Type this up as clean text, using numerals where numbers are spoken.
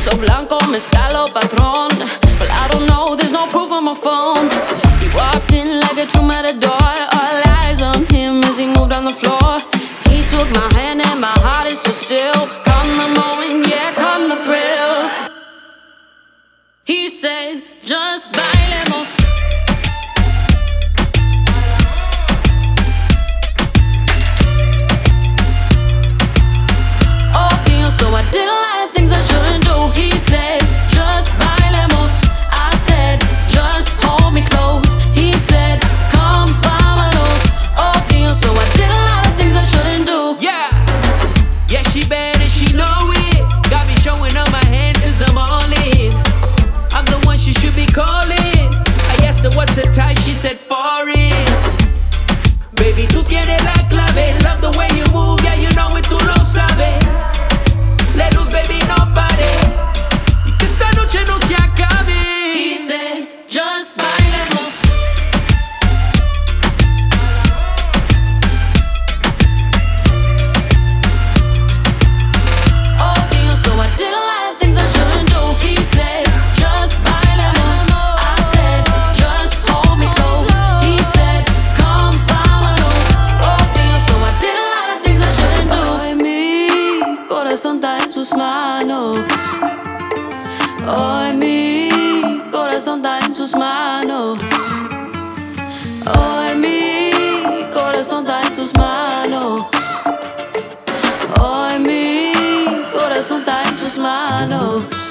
blanco, mezcalo patrón. But I don't know, there's no proof on my phone. He walked in like a true matador. All eyes on him as he moved on the floor. He took my hand and my heart is so still. Come the moment, yeah, come the thrill. He said, just bailemos. So I did a lot of things I shouldn't do. He said, just bailemos. I said, just hold me close. He said, come vámonos. Oh Dios, so I did a lot of things I shouldn't do. Yeah, yeah, she bad and she know it. Got me showing up my hands cause I'm all in. I'm the one she should be calling. I asked her what's her type, she said foreign. Baby, tú tienes la clave. Love the way you move, yeah, you know it, tú lo sabes. La luz, baby, no pare y que esta noche no se acabe. He said, just bailemos. Oh Dios, so I did a lot of things I shouldn't do. He said, just bailemos. I said, just hold me close. He said, come vámonos. Oh Dios, so I did a lot of things I shouldn't do. Hoy mi corazón está en sus manos. Hoy mi corazón está en sus manos. Hoy mi corazón está en sus manos. Hoy mi corazón está en sus manos.